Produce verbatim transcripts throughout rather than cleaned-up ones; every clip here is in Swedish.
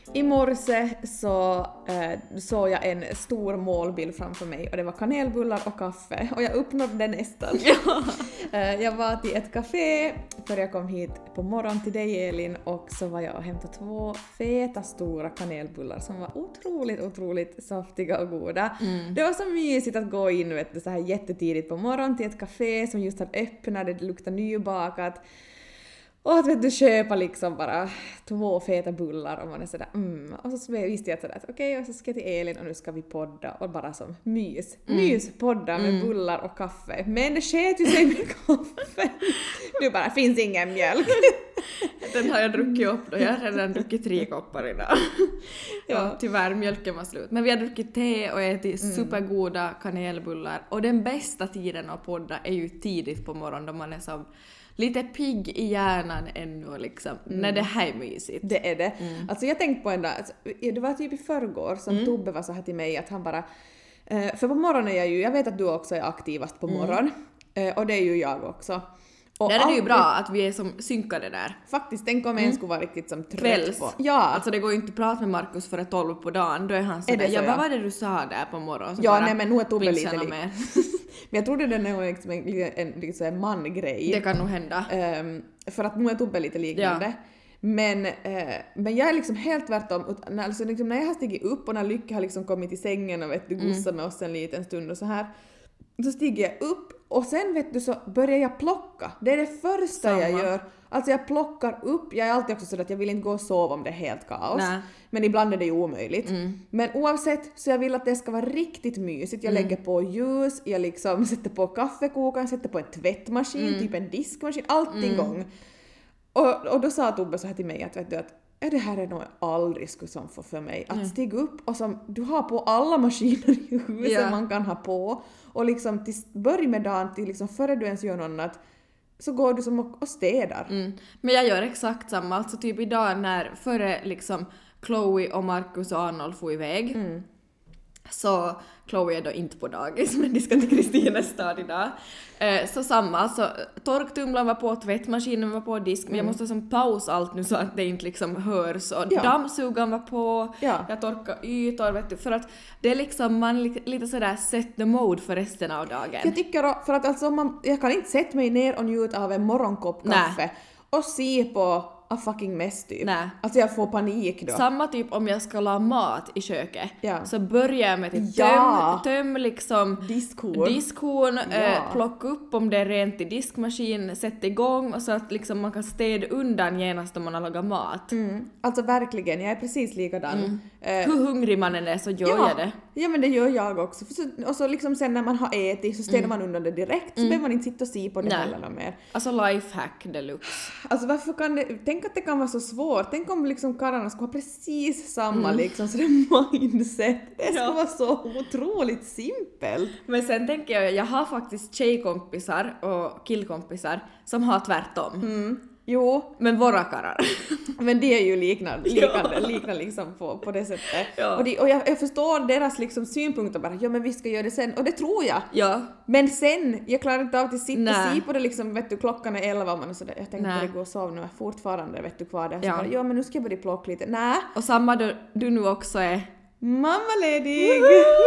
I morse så äh, såg jag en stor målbild framför mig och det var kanelbullar och kaffe och jag uppnådde nästan. Ja. äh, jag var till ett café för jag kom hit på morgon till dig Elin och så var jag och hämtade två feta stora kanelbullar som var otroligt, otroligt saftiga och goda. Mm. Det var så mysigt att gå in vet du, så här jättetidigt på morgon till ett café som just hade öppnat, det luktade nybakat. Och att vet du köpa liksom bara två feta bullar och man är sådär mm. Och så visste jag sådär att okej, okay, och så ska jag till Elin och nu ska vi podda och bara som mys. Mm. Mys podda med mm. bullar och kaffe. Men det sket ju sig med kaffe. Nu bara, finns ingen mjölk. Den har jag druckit upp då. Jag har redan druckit tre koppar idag. Ja, tyvärr, mjölken var slut. Men vi har druckit te och ätit mm. supergoda kanelbullar. Och den bästa tiden att podda är ju tidigt på morgonen då man är som lite pigg i hjärnan ännu liksom, mm. när det här är mysigt. Det är det. Mm. Alltså jag tänkte på en dag, alltså, det var typ i förrgår som mm. Tobbe var så här till mig att han bara, eh, för på morgonen är jag ju, jag vet att du också är aktivast på morgon, mm. eh, och det är ju jag också. Och där är det ju bra att vi är som synkade där. Faktiskt, tänk om en mm. skulle vara riktigt som trött Kvälls. på. Ja. Alltså det går ju inte att prata med Markus före tolv på dagen, då är han sådär, ja vad var det du sa där på morgonen? Så ja, nej men nu är Tobbe lite li- med. Men jag trodde det var liksom en, en, liksom en man-grej. Det kan nog hända. Um, för att nu är Tobbe lite liknande. Ja. Men, uh, men jag är liksom helt tvärtom. När, alltså, liksom, när jag har stigit upp och när Lycka har liksom kommit i sängen och vet du, gossar med oss en liten stund och så här. Så stiger jag upp och sen vet du så börjar jag plocka. Det är det första Samma. jag gör. Alltså jag plockar upp. Jag är alltid också så att jag vill inte gå och sova om det är helt kaos. Nä. Men ibland är det ju omöjligt. Mm. Men oavsett så jag vill att det ska vara riktigt mysigt. Jag mm. lägger på ljus, jag liksom sätter på kaffekokaren, sätter på en tvättmaskin, mm. typ en diskmaskin, allt mm. igång. Och, och då sa Tobbe så här till mig att vet du att är det här är nog aldrig skulle som få för mig. Att mm. stiga upp och som du har på alla maskiner i huset yeah. man kan ha på. Och liksom till börja med dagen till liksom före du ens gör något annat så går du som och, och städar. Mm. Men jag gör exakt samma. Alltså typ idag när före liksom Chloe och Markus och Arnold får iväg. Mm. Så Chloe är då inte på dagis, men de ska till Kristines stad idag. Eh, så samma, så torktumlaren var på, tvättmaskinen var på, disk, men mm. jag måste som pausa allt nu så att det inte liksom hörs. Och ja. dammsugaren var på, ja. jag torkar ytor, vet du, för att det är liksom, man li- lite sådär set the mode för resten av dagen. Jag tycker då, för att alltså man, jag kan inte sätta mig ner och njuta av en morgonkopp kaffe Nä. och se på a fucking mess typ. Nej. Alltså jag får panik då. Samma typ om jag ska la mat i köket. Ja. Så börjar jag med att ja. töm, töm liksom diskhon, diskhon ja. eh, plocka upp om det är rent i diskmaskin, sätta igång och så att liksom man kan städa undan genast om man har lagat mat. Mm. Alltså verkligen, jag är precis likadan. Mm. Eh, Hur hungrig man än är så gör ja. jag det. Ja men det gör jag också. Så, och så liksom sen när man har ätit så ställer mm. man undan det direkt så mm. behöver man inte sitta och se på det Nej. heller mer. Alltså lifehack deluxe. Alltså varför kan det, tänk att det kan vara så svårt. Tänk om liksom karlarna skulle ha precis samma mm. liksom så det mindset. Det skulle ja. vara så otroligt simpelt. Men sen tänker jag, jag har faktiskt tjejkompisar och killkompisar som har tvärtom. Mm. Jo. Men våra karlar. Men det är ju liknande, liknande, ja. liknande liksom på, på det sättet. Ja. Och, de, och jag, jag förstår deras liksom synpunkter bara, ja men vi ska göra det sen. Och det tror jag. Ja. Men sen, jag klarar inte av att sitta och se på det liksom, vet du, klockan är elva och man och sådär. Jag tänkte att det går och sova nu, fortfarande vet du kvar där. Så ja. Bara, ja men nu ska jag börja plocka lite. Nä. Och samma du, du nu också är mammaledig.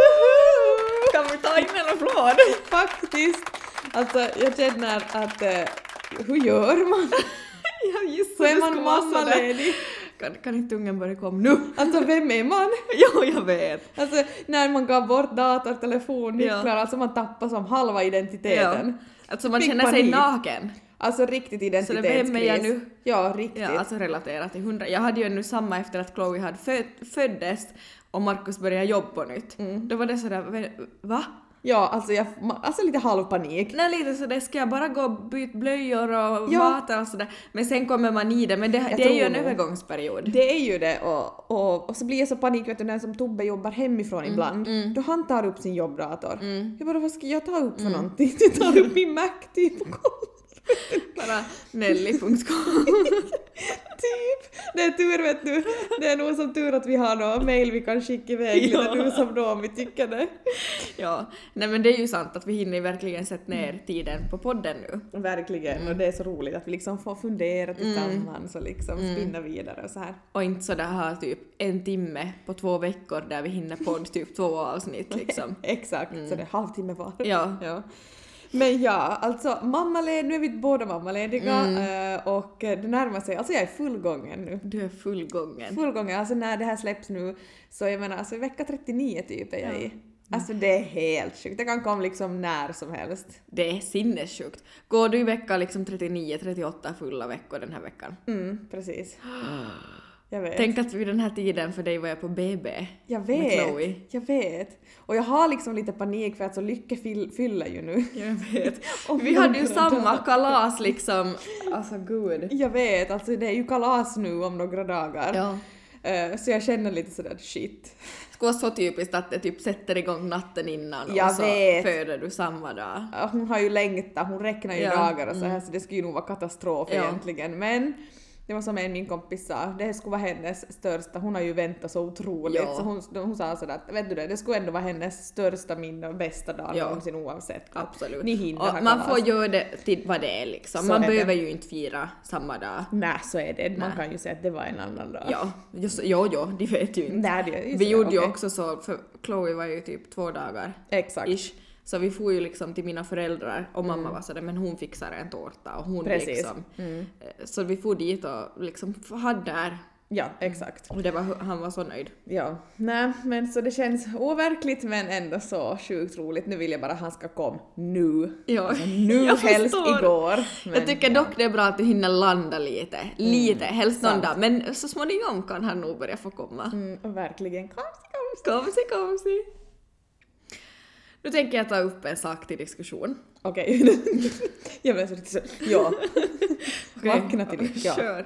Kan vi ta in en applåd? Faktiskt. Alltså jag känner att, uh, hur gör man? Ja, just så är man mammaledig. Kan, kan inte ungen börja komma nu? Alltså vem är man? Jo, jag vet. Alltså när man gav bort dator, telefon, nycklar, ja. alltså man tappar som halva identiteten. Ja. Alltså man Fick känner panik. sig naken. Alltså riktigt identitetskris. Så det vem är jag nu? Ja, riktigt. Ja, alltså relaterat till hundra. Jag hade ju nu samma efter att Chloe hade föd, föddes och Markus började jobba på nytt. Mm. Då var det sådär, va? Ja, alltså, jag, alltså lite halvpanik. Nej, lite sådär, ska jag bara gå och byta blöjor och ja. mata och sådär. Men sen kommer man i det, men det, det är ju en nog. övergångsperiod. Det är ju det, och, och, och så blir jag så panik, vet du, när som Tobbe jobbar hemifrån mm. ibland. Mm. Då han tar upp sin jobbdator. Mm. Jag bara, vad ska jag ta upp för mm. någonting? Jag tar upp min Mac typ på golvet. Bara nelly punkt com. Typ. Det är tur, vet du. Det är nog som tur att vi har någon mail vi kan skicka iväg lite ja. nu som då om vi tycker det. Ja, nej men det är ju sant att vi hinner verkligen sätta ner tiden på podden nu. Verkligen, mm. och det är så roligt att vi liksom får fundera tillsammans mm. och liksom spinna mm. vidare och så här. Och inte så där ha typ en timme på två veckor där vi hinner podd typ två avsnitt liksom. Exakt, mm. så det är halvtimme var. Ja. ja. Men ja, alltså mammaled, nu är vi båda mammalediga mm. och det närmar sig, alltså jag är fullgången nu. Du är fullgången. Fullgången, alltså när det här släpps nu så jag menar, alltså vecka trettionio typ är jag i. Alltså det är helt sjukt, det kan komma liksom när som helst. Det är sinnessjukt. Går du i vecka liksom trettionio trettioåtta fulla veckor den här veckan? Mm, precis. Jag vet. Tänk att vid den här tiden för dig var jag på B B. Jag vet, jag vet. Och jag har liksom lite panik för att så Lycke fyll, fyller ju nu. Jag vet. Vi hade ju samma kalas liksom. Alltså gud. Jag vet, alltså det är ju kalas nu om några dagar. Ja. Uh, så jag känner lite sådär shit. Det skulle vara så typiskt att det typ sätter igång natten innan jag och så vet. föder du samma dag. Hon har ju längtat, hon räknar ju ja. dagar och så här mm. så det skulle ju nog vara katastrof ja. egentligen. Men det var som en min kompis sa, det skulle vara hennes största, hon har ju väntat så otroligt ja. så hon, hon sa sådär att vet du det, det skulle ändå vara hennes största minne och bästa dag ja. någonsin oavsett. Absolut. Ni hinner och man får göra det till vad det är liksom. Så man är behöver det. ju inte fira samma dag. Nej, så är det. Man Nej. kan ju säga att det var en annan dag. Ja, just, jo, jo, de vet ju inte. Nej, det, vi det, gjorde okay. ju också så, för Chloe var ju typ två dagar. Exakt. Ish. Så vi får ju liksom till mina föräldrar och mamma mm. var sådär, men hon fixar en tårta och hon Precis. liksom. Mm. Så vi får dit och liksom hade där. Ja, exakt. Och det var, han var så nöjd. Ja, nej, men så det känns overkligt men ändå så sjukt roligt. Nu vill jag bara att han ska komma nu. Ja, alltså, nu helst igår. Men, jag tycker ja. dock det är bra att du hinner landa lite. Mm. Lite, helst någon Sant. dag. Men så småningom kan han nog börja få komma. Mm, och verkligen. Komsi, komsi. Komsi, komsi. Nu tänker jag ta upp en sak till diskussion. Okej. Okay. jag blev så lite så. Ja. Okay. Vakna till det. Ja. Kör.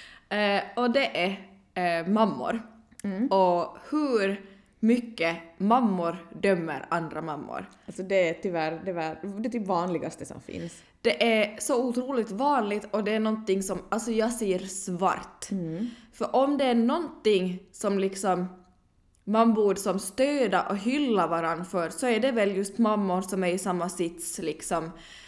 Eh, och det är eh, mammor. Mm. Och hur mycket mammor dömer andra mammor. Alltså det är tyvärr det är, det är typ vanligaste som finns. Det är så otroligt vanligt och det är någonting som, alltså jag ser svart. Mm. För om det är någonting som liksom man borde som stöda och hylla varann för så är det väl just mammor som är i samma sits liksom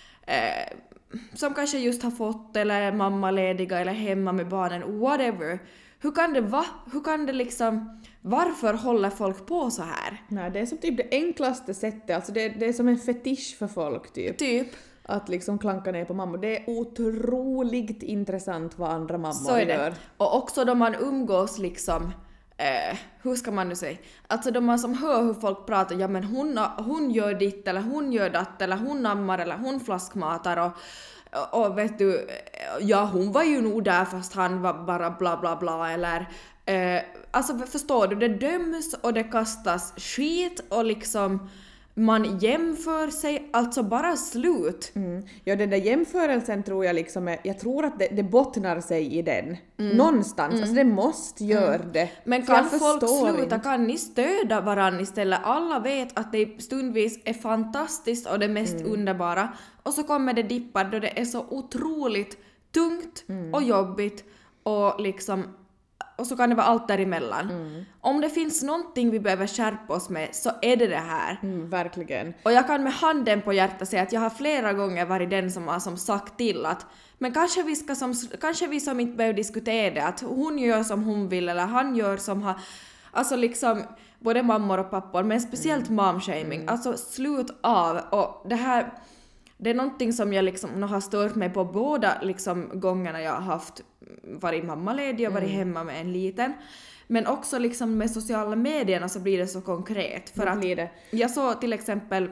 eh, som kanske just har fått eller är mammalediga eller hemma med barnen, whatever. Hur kan det va? Hur kan det liksom, varför håller folk på så här? Nej, det är som typ det enklaste sättet, alltså det, det är som en fetisch för folk typ. Typ. Att liksom klanka ner på mammor. Det är otroligt intressant vad andra mammor så är det. gör. Och också då man umgås liksom Eh, hur ska man nu säga? Alltså de man som hör hur folk pratar, ja men hon, hon gör ditt eller hon gör datt eller hon ammar eller hon flaskmatar och, och, och vet du, ja hon var ju nog där fast han var bara bla bla bla eller eh, alltså förstår du, det döms och det kastas skit och liksom man jämför sig, alltså bara slut. Mm. Ja, den där jämförelsen tror jag liksom är, jag tror att det, det bottnar sig i den. Mm. Någonstans, mm. alltså det måste göra mm. det. Men för kan folk sluta, inte. Kan ni stödja varann istället? Alla vet att det stundvis är fantastiskt och det mest mm. underbara. Och så kommer det dippar då det är så otroligt tungt mm. och jobbigt och liksom och så kan det vara allt däremellan. Mm. Om det finns någonting vi behöver skärpa oss med så är det det här. Mm, verkligen. Och jag kan med handen på hjärtat säga att jag har flera gånger varit den som har som sagt till att men kanske vi ska som, kanske vi som inte behöver diskutera det, att hon gör som hon vill eller han gör som har, alltså liksom både mammor och pappor, men speciellt mm. momshaming. Mm. Alltså slut av, och det här det är någonting som jag liksom har stört mig på båda liksom gångerna jag har haft varit mammaledig och varit mm. hemma med en liten. Men också liksom med sociala medierna så blir det så konkret. För att blir det. Jag såg till exempel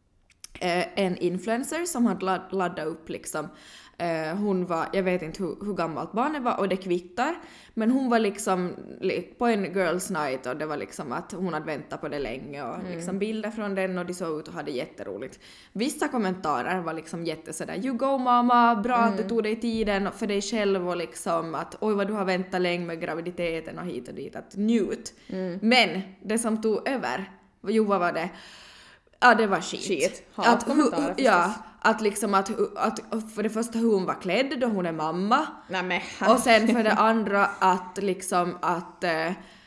eh, en influencer som hade ladd, laddat upp liksom. Eh, hon var, jag vet inte hur, hur gammalt barnet var och det kvittar. Men hon var liksom på en girls night och det var liksom att hon hade väntat på det länge och mm. liksom bilder från den och de såg ut och hade jätteroligt. Vissa kommentarer var liksom jätte sådär, you go mamma, bra mm. att du tog dig tiden för dig själv och liksom att oj vad du har väntat länge med graviditeten och hit och dit, att njut. Mm. Men det som tog över, jo vad var det? Ja, det var skit. Shit. Att, hu- ja, att liksom att, att för det första hur hon var klädd då hon är mamma. Nej, men. Och sen för det andra att liksom att, äh,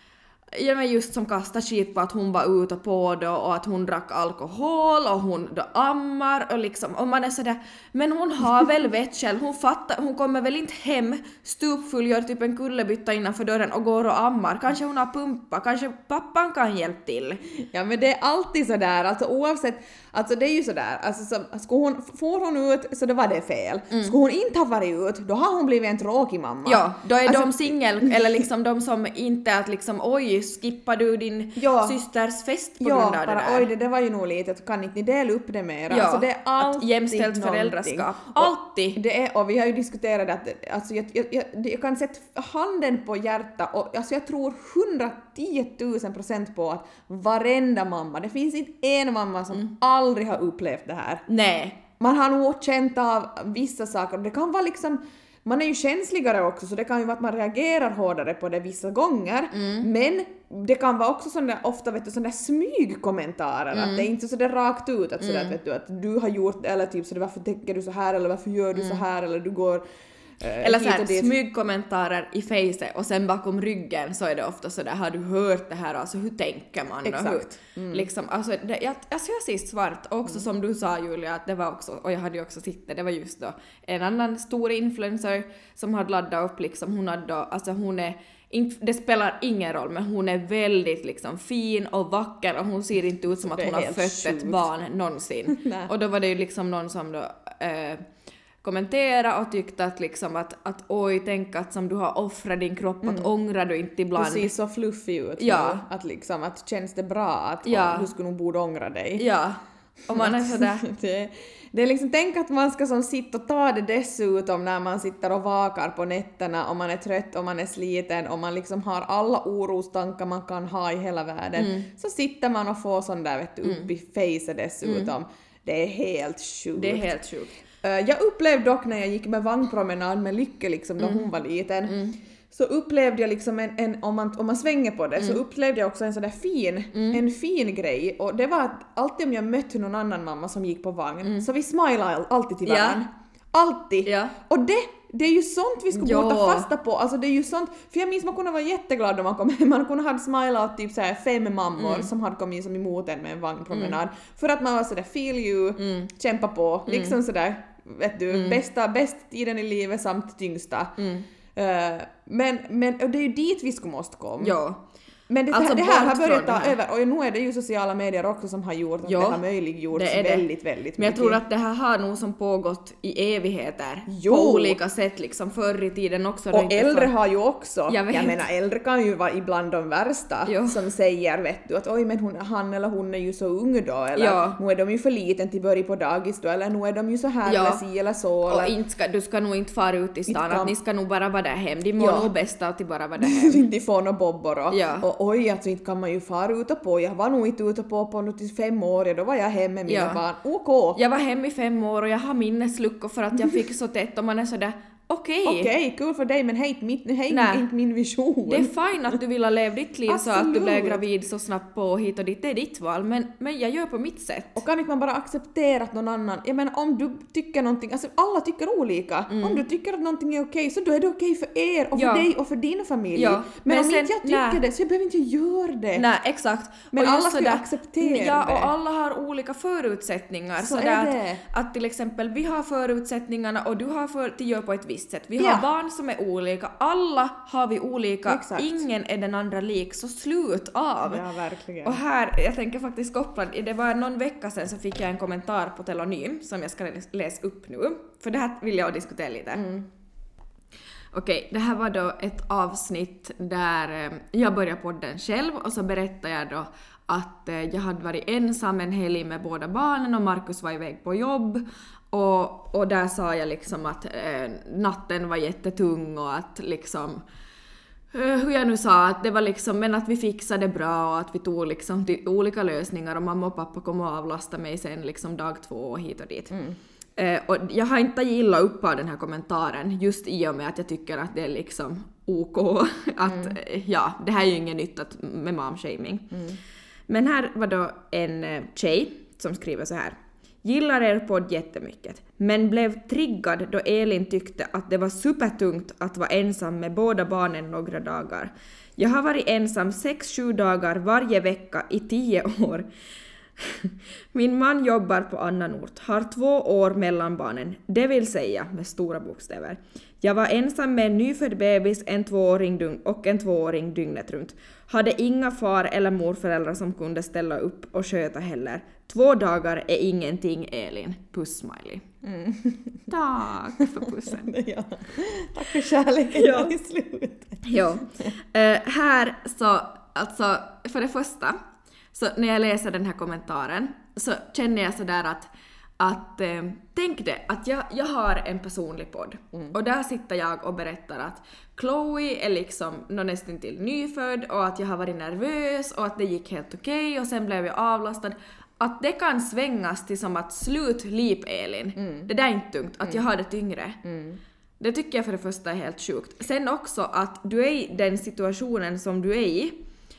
Ja, men just som kastar skit på att hon var ute på då och att hon drack alkohol och hon då ammar och liksom, och man är sådär, men hon har väl vett själv, hon fattar, hon kommer väl inte hem stupfull, gör typ en kullerbytta innanför dörren och går och ammar, kanske hon har pumpa, kanske pappan kan hjälpa till. Ja, men det är alltid sådär, alltså oavsett, alltså det är ju sådär, alltså så, skulle hon, får hon ut så då var det fel. Mm. Skulle hon inte ha varit ut, då har hon blivit en tråkig mamma. Ja, då är alltså, de singel, eller liksom de som inte är att liksom, oj, skippar du din ja, systers fest på ja, grund av bara, det där? Oj, det, det var ju nog lite, kan inte ni dela upp det mer? Ja, alltså det är alltid att jämställt föräldraskap. Alltid! Och, det är, och vi har ju diskuterat att alltså, jag, jag, jag, jag kan sätta handen på hjärta och alltså, jag tror hundratio tusen procent på att varenda mamma, det finns inte en mamma som mm. aldrig har upplevt det här. Nej. Man har nog känt av vissa saker, det kan vara liksom, man är ju känsligare också så det kan ju vara att man reagerar hårdare på det vissa gånger, mm. men det kan vara också sådana ofta vet du sådana smygkommentarer mm. att det är inte så där rakt ut att, mm. sådär, vet du, att du har gjort eller typ så varför tänker du så här eller varför gör du mm. så här eller du går eh, eller så här smygkommentarer i face och sen bakom ryggen så är det ofta så där, har du hört det här, alltså hur tänker man då? Exakt. Hur, mm. liksom, alltså, det, jag, alltså jag ser svart också mm. som du sa Julia, att det var också, och jag hade ju också sett det, det var just då en annan stor influencer som hade laddat upp liksom, hon hade då, alltså hon är det spelar ingen roll, men hon är väldigt liksom fin och vacker och hon ser inte ut som att hon har fött sjukt. Ett barn någonsin. Och då var det ju liksom någon som då äh, kommentera och tyckte att liksom att, att oj, tänk att som du har offrat din kropp, mm. att ångrar du inte ibland. Du ser så fluffig ut. Ja. Att liksom, att känns det bra att ja. du skulle nog borde ångra dig. Ja. Och man är sådär. det, det är liksom, tänk att man ska som sitta och ta det dessutom när man sitter och vakar på nätterna och man är trött och man är sliten och man liksom har alla orostankar man kan ha i hela världen. Mm. Så sitter man och får sån där vet du, upp mm. i facet dessutom. Mm. Det är helt sjukt. Det är helt sjukt. Jag upplevde dock när jag gick med vagnpromenad med Lykke liksom när mm. hon var liten, mm. så upplevde jag liksom en, en om, man, om man svänger på det mm. så upplevde jag också en sån där fin, mm. en fin grej, och det var att alltid om jag mötte någon annan mamma som gick på vagn mm. så vi smilade alltid till varandra. Ja. Alltid. Ja. Och det det är ju sånt vi skulle borde ta fasta på. Alltså det är ju sånt, för jag minns man kunde vara jätteglad när man kom hem. Man kunde ha smilat typ så här fem mammor mm. som hade kommit som emot en med en vagnpromenad. Mm. För att man var sådär feel you, mm. kämpa på, mm. liksom sådär, vet du, mm. bästa, bästa tiden i livet samt tyngsta. Mm. Uh, men, men och det är ju dit vi skulle måste komma. Ja. Men det, alltså det här har börjat ta över, och nu är det ju sociala medier också som har gjort att ja, det har möjliggjorts det väldigt, väldigt mycket. Men jag tror att det här har nog som pågått i evigheter jo. På olika sätt, liksom förr i tiden också. Och äldre för... har ju också, jag, jag menar äldre kan ju vara ibland de värsta jo. Som säger, vet du, att oj men hon, han eller hon är ju så ung då, eller ja. Nu är de ju för liten till börja på dagis då, eller nu är de ju så här ja. Eller si eller så. Och eller... inte ska, du ska nog inte fara ut i stan, kan... att ni ska nog bara vara där hem, de mår ja. Nog bäst att de bara vara där hem. De får några bobbor och, ja. Och oj, alltså inte kan man ju fara ut och på. Jag var nog inte ute på på något till fem år, då var jag hemma med mina ja. Barn. Okej. Jag var hemma i fem år och jag har minnesluckor för att jag fick så tätt och man är sådär okej. Okay. Okej, okay, kul för dig, men hej, mitt, hej inte min vision. Det är fint att du vill ha levt ditt liv så att du blev gravid så snabbt på hit och dit. Det är ditt val, men, men jag gör på mitt sätt. Och kan inte man bara acceptera att någon annan, jag menar om du tycker någonting, alltså alla tycker olika. Mm. Om du tycker att någonting är okej, så då är det okej för er och för ja. Dig och för din familj. Ja. Men, men om sen, inte jag tycker nä. Det så jag behöver inte göra det. Nej, exakt. Men och alla ska där, acceptera ja, det. Och alla har olika förutsättningar. Så, så är det. Att, att till exempel vi har förutsättningarna och du har för, till gör på ett visst sätt. Vi har ja. Barn som är olika, alla har vi olika, exakt. Ingen är den andra lik, så slut av. Ja, verkligen. Och här, jag tänker faktiskt koppla, det var någon vecka sedan så fick jag en kommentar på Telonym som jag ska läsa upp nu, för det här vill jag diskutera lite. Mm. Okej, det här var då ett avsnitt där jag började podden själv och så berättade jag då att jag hade varit ensam en helg med båda barnen och Markus var iväg på jobb. Och, och där sa jag liksom att eh, natten var jättetung och att liksom eh, hur jag nu sa att det var liksom, men att vi fixade bra och att vi tog liksom till olika lösningar och mamma och pappa kom och avlasta mig sen liksom dag två och hit och dit. Mm. Eh, och jag har inte gillat upp av den här kommentaren just i och med att jag tycker att det är liksom OK att mm. ja, det här är ju ingen nytt att, med momshaming. Mm. Men här var då en tjej som skriver så här: Gillar er podd jättemycket, men blev triggad då Elin tyckte att det var supertungt att vara ensam med båda barnen några dagar. Jag har varit ensam sex sju dagar varje vecka i tio år. Min man jobbar på annan ort, har två år mellan barnen, det vill säga med stora bokstäver. Jag var ensam med en nyfödd bebis, en tvååring dygn och en tvååring dygnet runt. Hade inga far- eller morföräldrar som kunde ställa upp och sköta heller. Två dagar är ingenting, Elin. Puss, smiley. Mm. Tack för pussen. Ja. Tack för kärleken ja. I slutet. Ja. Uh, här så, alltså, för det första, så när jag läser den här kommentaren så känner jag sådär att att eh, tänk det, att jag, jag har en personlig podd mm. och där sitter jag och berättar att Chloe är liksom nästan till nyfödd och att jag har varit nervös och att det gick helt okej okay, och sen blev jag avlastad. Att det kan svängas till som att slut lip Elin. Mm. Det där är inte tungt, att mm. jag har det tyngre. Mm. Det tycker jag för det första är helt sjukt. Sen också att du är i den situationen som du är i.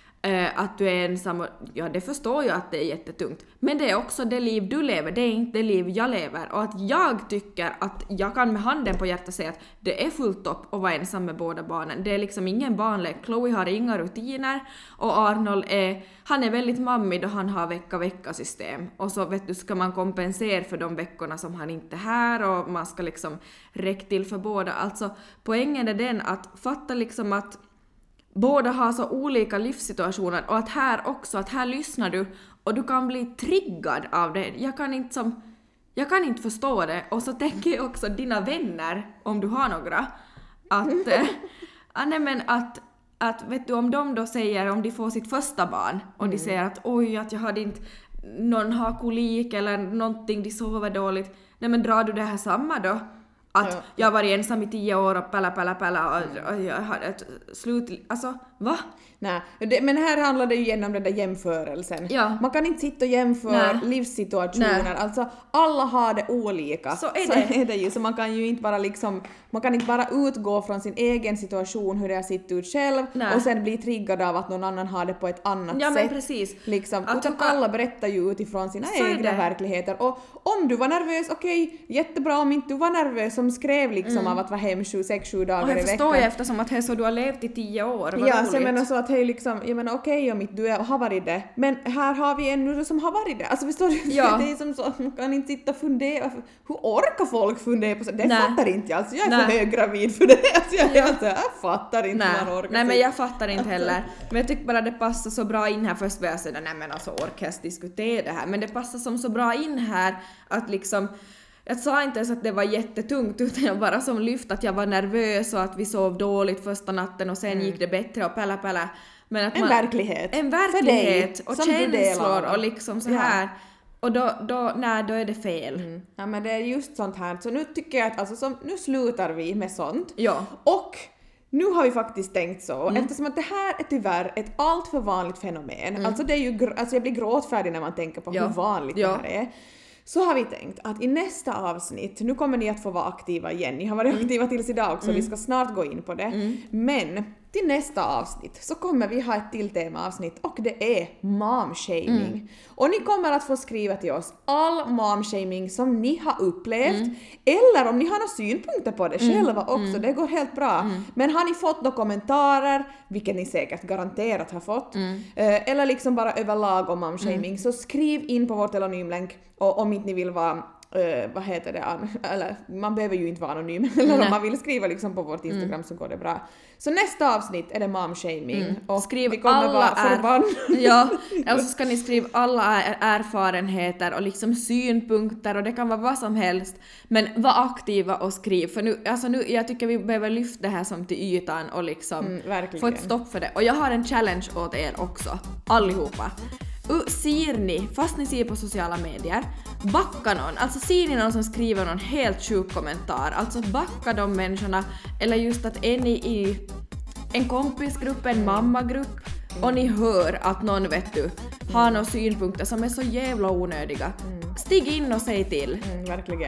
Uh, att du är ensam, ja det förstår jag att det är jättetungt. Men det är också det liv du lever, det är inte det liv jag lever. Och att jag tycker att jag kan med handen på hjärtat säga att det är fullt upp att vara ensam med båda barnen. Det är liksom ingen barnlek. Chloe har inga rutiner och Arnold är, han är väldigt mammig då han har vecka-vecka-system. Och så vet du, ska man kompensera för de veckorna som han inte är här och man ska liksom räcka till för båda. Alltså poängen är den att fatta liksom att båda har så olika livssituationer och att här också, att här lyssnar du och du kan bli triggad av det. Jag kan inte som, jag kan inte förstå det. Och så tänker jag också dina vänner, om du har några, att, äh, nej men att, att vet du, om de då säger, om de får sitt första barn och mm. de säger att oj, att jag hade inte, någon har kolik eller någonting, de sover dåligt. Nej men drar du det här samma då? Att ja. Jag var ensam i tio år och palla, palla, palla och, och jag hade ett slut... Alltså, va? Nej, det, men här handlar det ju igen om den där jämförelsen. Ja. Man kan inte sitta och jämföra Nej. livssituationer. Nej. Alltså, alla har det olika. Så är så det. Är det ju. Så man kan ju inte bara liksom... Man kan inte bara utgå från sin egen situation, hur det har sett ut själv, Nej. och sen bli triggad av att någon annan har det på ett annat ja, sätt. Men precis. Liksom, utan kan... alla berättar ju utifrån sina så egna verkligheter. Och om du var nervös, okej, okay, jättebra. Om inte du var nervös, som skrev liksom mm. av att vara hem sju, sex, sju dagar i veckan. Och jag förstår ju eftersom att det är så du har levt i tio år. Vad ja, så jag menar så att hej liksom, jag menar okej okay, om inte du är, har varit det, men här har vi en nu som har varit det. Alltså förstår du? Ja. Det är som så att man kan inte sitta och fundera. Hur orkar folk fundera på så? Det Nej. fattar inte jag. Alltså jag är Nej. för höggravid för det. Alltså jag, ja. alltså, jag fattar inte Nej. hur man orkar. Nej, men jag fattar inte heller. Men jag tycker bara det passar så bra in här. Först vill jag säga, nej men alltså orkar jag diskutera det här. Men det passar som så bra in här att liksom, jag sa inte ens att det var jättetungt utan jag bara som lyft att jag var nervös och att vi sov dåligt första natten och sen mm. gick det bättre och pella pella. Men att en man, verklighet. En verklighet och känslor och liksom så här. Ja. Och då, då, nej, då är det fel. Mm. Ja, men det är just sånt här. Så nu tycker jag att alltså, som, nu slutar vi med sånt. Ja. Och nu har vi faktiskt tänkt så. Mm. Eftersom att det här är tyvärr ett allt för vanligt fenomen. Mm. Alltså, det är ju, alltså jag blir gråtfärdig när man tänker på ja. hur vanligt ja. det här är. Så har vi tänkt att i nästa avsnitt, nu kommer ni att få vara aktiva igen. Ni har varit mm. aktiva tills idag också, mm. vi ska snart gå in på det. Mm. Men till nästa avsnitt så kommer vi ha ett till temaavsnitt och det är mom-shaming. Mm. Och ni kommer att få skriva till oss all mom-shaming som ni har upplevt. Mm. Eller om ni har några synpunkter på det mm. själva också, mm. det går helt bra. Mm. Men har ni fått några kommentarer, vilket ni säkert garanterat har fått, mm. eller liksom bara överlag om mom-shaming, mm. så skriv in på vår anonymlänk. Och om inte ni vill vara, uh, vad heter det, eller man behöver ju inte vara anonym, eller om man vill skriva liksom på vårt Instagram mm. så går det bra. Så nästa avsnitt är det mom-shaming. Mm. Och skriv vi kommer alla vara förbannade. Ja, eller så ska ni skriva alla er erfarenheter och liksom synpunkter och det kan vara vad som helst. Men var aktiva och skriv. För nu, alltså nu, jag tycker vi behöver lyfta det här som till ytan och liksom mm, få ett stopp för det. Och jag har en challenge åt er också, allihopa. Uh, ser ni, fast ni ser på sociala medier, backa någon, alltså ser ni någon som skriver någon helt sjuk kommentar, alltså backa de människorna, eller just att är ni i en kompisgrupp, en mammagrupp, och ni hör att någon, vet du, har några synpunkter som är så jävla onödiga. Mm. Stig in och säg till. Mm, verkligen.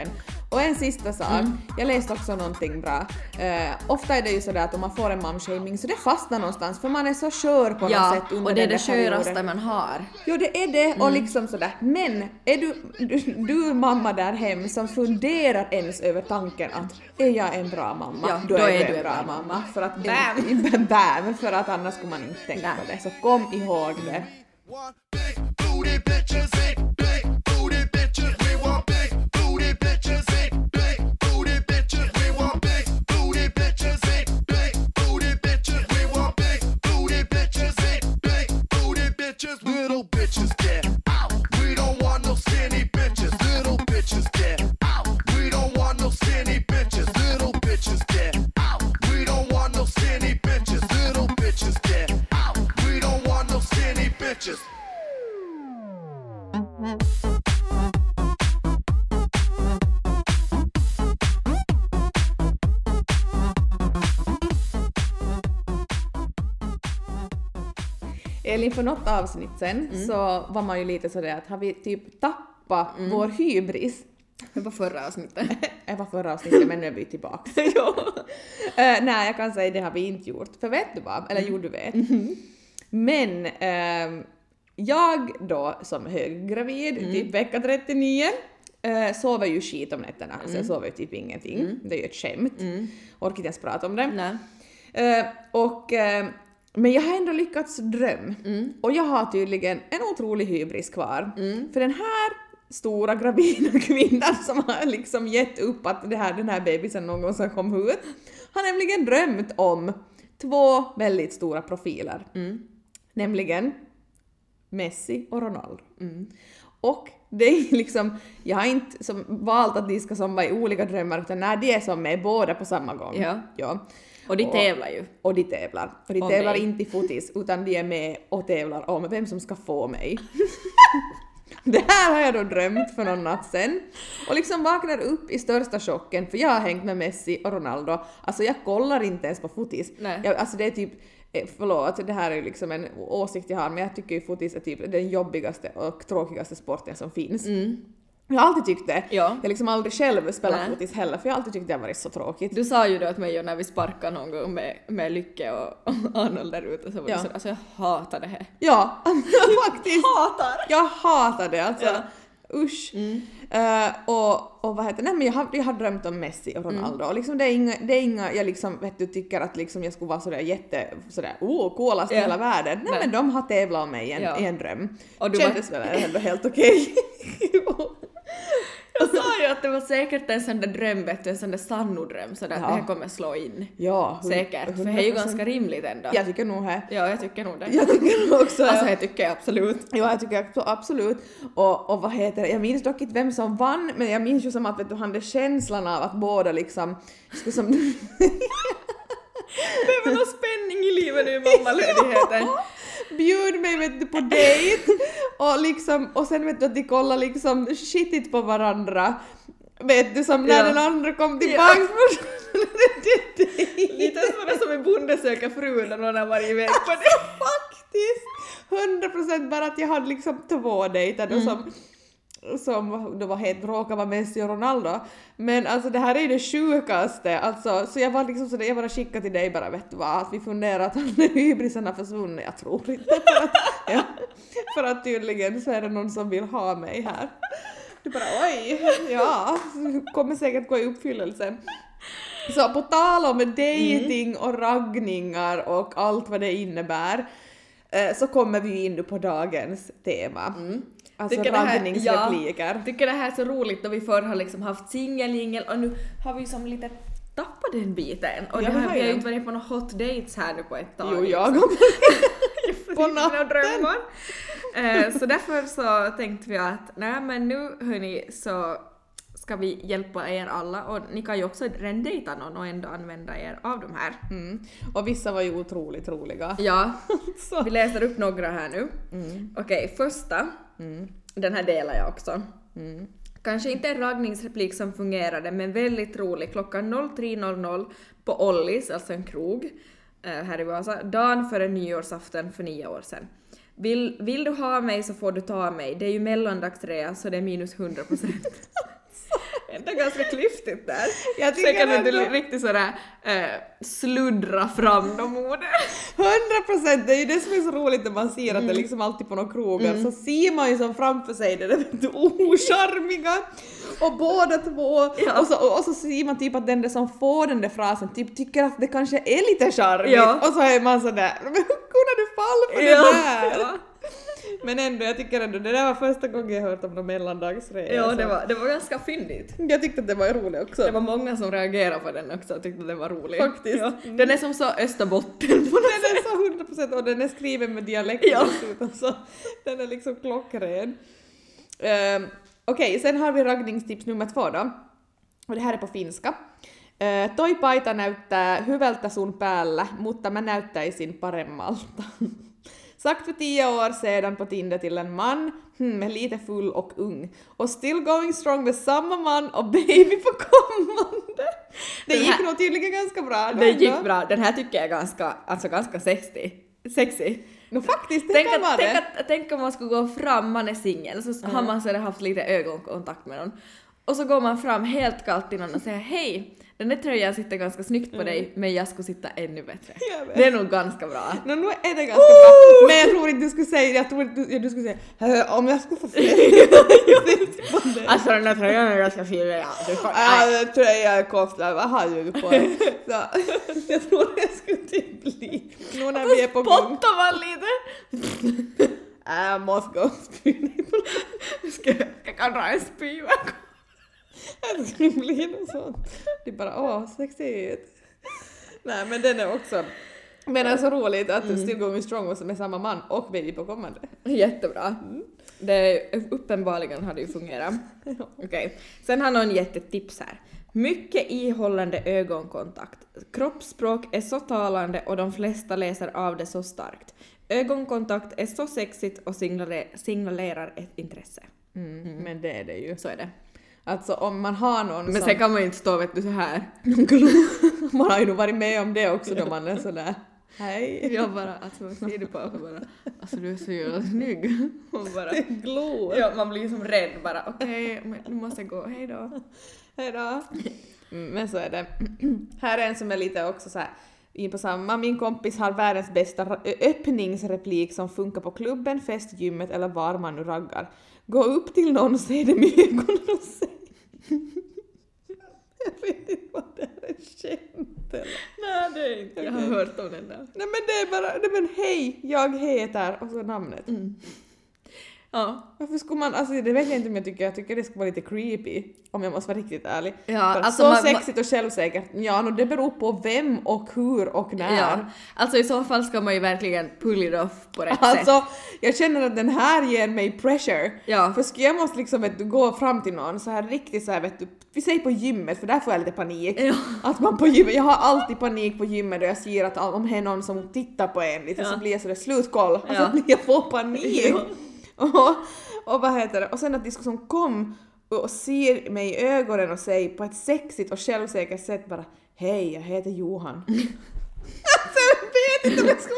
Och en sista sak, mm. jag läste också någonting bra. Uh, ofta är det ju sådär att om man får en momshaming så det fastnar någonstans för man är så skör på ja, något sätt under och det är den det sköraste man har. Jo, det är det mm. och liksom sådär. Men är du, du, du mamma där hem som funderar ens över tanken att är jag en bra mamma? Ja, då, då är, är du en bra mamma. mamma. För att, bam. bam, för att annars skulle man inte tänka på det. Så kom ihåg det. Little bitches get out. We don't want no skinny bitches. Little bitches get out. We don't want no skinny bitches. Little bitches get out. We don't want no skinny bitches. Little bitches get out. We don't want no skinny bitches. Elin, för något avsnitt sen mm. så var man ju lite sådär att har vi typ tappat mm. vår hybris. Det var förra avsnittet. Det var förra avsnittet men nu är vi tillbaka. ja. uh, nej, jag kan säga det har vi inte gjort. För vet du vad? Eller mm. jo, du vet. Mm. Men uh, jag då som höggravid, mm. typ vecka trettionio, uh, sover ju skit om nätterna. Mm. Så jag sover ju typ ingenting. Mm. Det är ju ett skämt. Mm. Orkar inte ens prata om det. Nej. Uh, och... Uh, Men jag har ändå lyckats dröm. Mm. Och jag har tydligen en otrolig hybris kvar. Mm. För den här stora gravida kvinnan som har liksom gett upp att det här, den här bebisen någon gång ska komma ut har nämligen drömt om två väldigt stora profiler. Mm. Nämligen Messi och Ronaldo. Mm. Och det är liksom, jag har inte som valt att de ska som vara i olika drömmar utan när de är som med båda på samma gång. Ja. Ja. Och de tävlar ju. Och de tävlar. Och de om tävlar mig. inte i fotis utan de är med och tävlar om vem som ska få mig. Det här har jag då drömt för någon natt sen. Och liksom vaknar upp i största chocken för jag har hängt med Messi och Ronaldo. Alltså jag kollar inte ens på fotis. Nej. Jag, alltså det är typ, förlåt, det här är ju liksom en åsikt jag har men jag tycker ju fotis är typ den jobbigaste och tråkigaste sporten som finns. Mm. Jag har alltid tyckt det. Ja. Jag har liksom aldrig själv spelat fotis heller för jag har alltid tyckt det har varit så tråkigt. Du sa ju då åt mig när vi sparkade någon gång med, med Lycke och, och Arnold där ute så var ja. det så, alltså jag hatar det här. Ja, faktiskt. hatar. Jag hatar det alltså. Ja. Usch. Mm. Uh, och, och vad heter det? Nej men jag har, jag har drömt om Messi och Ronaldo. Mm. Och liksom det är inga, det är inga jag liksom vet du tycker att liksom jag skulle vara sådär jätte sådär oh coolast i yeah. hela världen. Nej, Nej men de har tävlat om mig i en, ja. i en dröm. Och du kändes var... väl ändå helt okej. Jag sa ju att det var säkert en sån där dröm, vet du, en sån där sannodröm så att ja. det här kommer slå in. Ja. Säkert, för det är ju ganska rimligt ändå. Jag tycker nog här. Ja, jag tycker nog det. Jag tycker nog också. Alltså jag tycker absolut. Ja, jag tycker absolut. Och, och vad heter det? Jag minns dock inte vem som vann, men jag minns ju som att vet du, han hade känslan av att båda liksom skulle som... Det är väl någon spänning i livet nu, mammaledigheten. Bjud mig vet du, på dejt och liksom och sen vet du att de kollar liksom shitigt på varandra vet du som när ja. den andra kom tillbaka ja. Lite sådär som en bonde söker fru när någon har varit iväg på det. Faktiskt hundra procent bara att jag hade liksom två dejter mm. som som då var helt råkade vara Messi och Ronaldo. Men alltså det här är ju det sjukaste. Alltså, så jag var liksom så jag bara skickade till dig bara vet du vad, att vi funderar att hybrisen har försvunnit. Jag tror inte. För att, ja, för att tydligen så är det någon som vill ha mig här. Du bara oj, ja, kommer säkert gå i uppfyllelse. Så på tal om dating och raggningar och allt vad det innebär så kommer vi in på dagens tema. Mm. Alltså raggningsrepliker. Jag tycker det här är så roligt då vi förr har liksom haft singeljingel och nu har vi som lite tappat den biten. Och det här, vi har ju inte varit på några hot dates här nu på ett tag. Jo, jag liksom. på natten. uh, så därför så tänkte vi att nej men nu hörni så ska vi hjälpa er alla och ni kan ju också rendata någon och ändå använda er av de här. Mm. Och vissa var ju otroligt roliga. Ja, vi läser upp några här nu. Mm. Okej, okay, första. Mm. Den här delar jag också. Mm. Kanske inte en raggningsreplik som fungerade men väldigt rolig klockan tre noll noll på Ollis, alltså en krog äh, här i Vasa, dagen före nyårsafton för nio år sedan. Vill, vill du ha mig så får du ta mig. Det är ju mellandagsrea så det är minus hundra procent. Det är ganska klyftigt där. Jag Sen kan du ändå- inte riktigt sådär äh, sluddra fram de orden. hundra procent, det är ju det som är så roligt när man ser att det är liksom alltid på några krogar så ser man ju som framför sig det där ocharmiga och båda två Ja. och, så, och, och så ser man typ att den där som får den där frasen typ tycker att det kanske är lite charmigt Ja. och så är man sådär, men hur kunde du falla på Ja. det där? Ja. Men ändå, jag tycker ändå, det där var första gången jag hört om någon mellandagsrea. Ja, så det var, det var ganska fyndigt. jag tyckte att det var roligt också. Det var många som reagerade på den också och tyckte att den var rolig. Faktiskt. Ja. Den är som så Österbotten. Den är så hundra procent och den är skriven med dialekt Ja. dessutom så den är liksom klockren. Um, Okej, sen har vi raggningstips nummer två då. Och det här är på finska. Uh, toi paita näyttää hyvältä sun päällä, mutta mä näyttäisin paremmalta. Sagt för tio år sedan på Tinder till en man, hmm, lite full och ung. Och still going strong med samma man och baby på kommande. Det Den gick här- nog tydligen ganska bra. då Det gick ändå. bra. Den här tycker jag är ganska, alltså ganska sexy. Sexy. No faktiskt, det Tänk, kan vara att, tänk, det. att, tänk om man skulle gå fram, man är singel, så har man så haft lite ögonkontakt med någon. Och så går man fram helt kallt till någon och säger hej, den där tröjan sitter ganska snyggt på dig, men jag skulle sitta ännu bättre. Jag vet. Det är nog ganska bra. No, nu är det ganska bra. Men jag tror inte du skulle säga, jag tror inte du, du skulle säga "Hö, om jag skulle få säga det. Alltså den där tröjan är ganska fin, ja. Du får, Ja, tröja, kofta, vad har du på dig? Så jag tror det skulle typ bli nu när vi är på gång. spottar man lite. Jag måste gå och spy. Ska jag kan dra en spyva. Det skulle bli något sånt. Det är bara åh, sexigt. Nej men den är också, men det är så roligt att Still Going Strong med samma man och baby på kommande. Jättebra. Det är, uppenbarligen har det ju fungerat. Okej. Sen har någon jättetips här. Mycket ihållande ögonkontakt. Kroppsspråk är så talande och de flesta läser av det så starkt. Ögonkontakt är så sexigt och signale- signalerar ett intresse. Mm, men det är det ju. Så är det. Alltså om man har någon Men som... sen kan man ju inte stå vet du så här. Man har ju nog varit med om det också då man är sådär hej. Jag bara, alltså man ser det på och bara, alltså du är så jävla snygg. Och bara, Det glor. ja, man blir som rädd bara, okej, men nu måste jag gå, hej då. Hejdå. Mm, men så är det. Här är en som är lite också så här in på samma. Min kompis har världens bästa ra- öppningsreplik som funkar på klubben, festgymmet eller var man nu raggar. Gå upp till någon och se dem i ögonen och säg. Jag vet inte vad det här är känt eller. Nej, det är inte. Jag har hört om den där. Nej men det är bara, nej men hej, jag heter och så namnet. Ja. Varför skulle man, alltså det vet jag inte om jag tycker, jag tycker det skulle vara lite creepy om jag måste vara riktigt ärlig. Ja, Bara alltså så man- sexigt och självsäkert, ja no, det beror på vem och hur och när. Ja, alltså i så fall ska man ju verkligen pull it off på rätt sätt. Alltså jag känner att den här ger mig pressure. Ja. För skulle jag måste liksom vet du, gå fram till någon så här riktigt så här vet du, vi säger på gymmet för där får jag lite panik. Ja. Att man på gymmet, jag har alltid panik på gymmet då jag ser att om det är någon som tittar på en lite Ja. så blir jag sådär slutkoll och Ja. så blir jag får panik. Ja. Och, och vad heter det? Och sen att de som kom och ser mig i ögonen och säger på ett sexigt och självsäkert sätt bara hej, jag heter Johan. Alltså jag vet inte om jag ska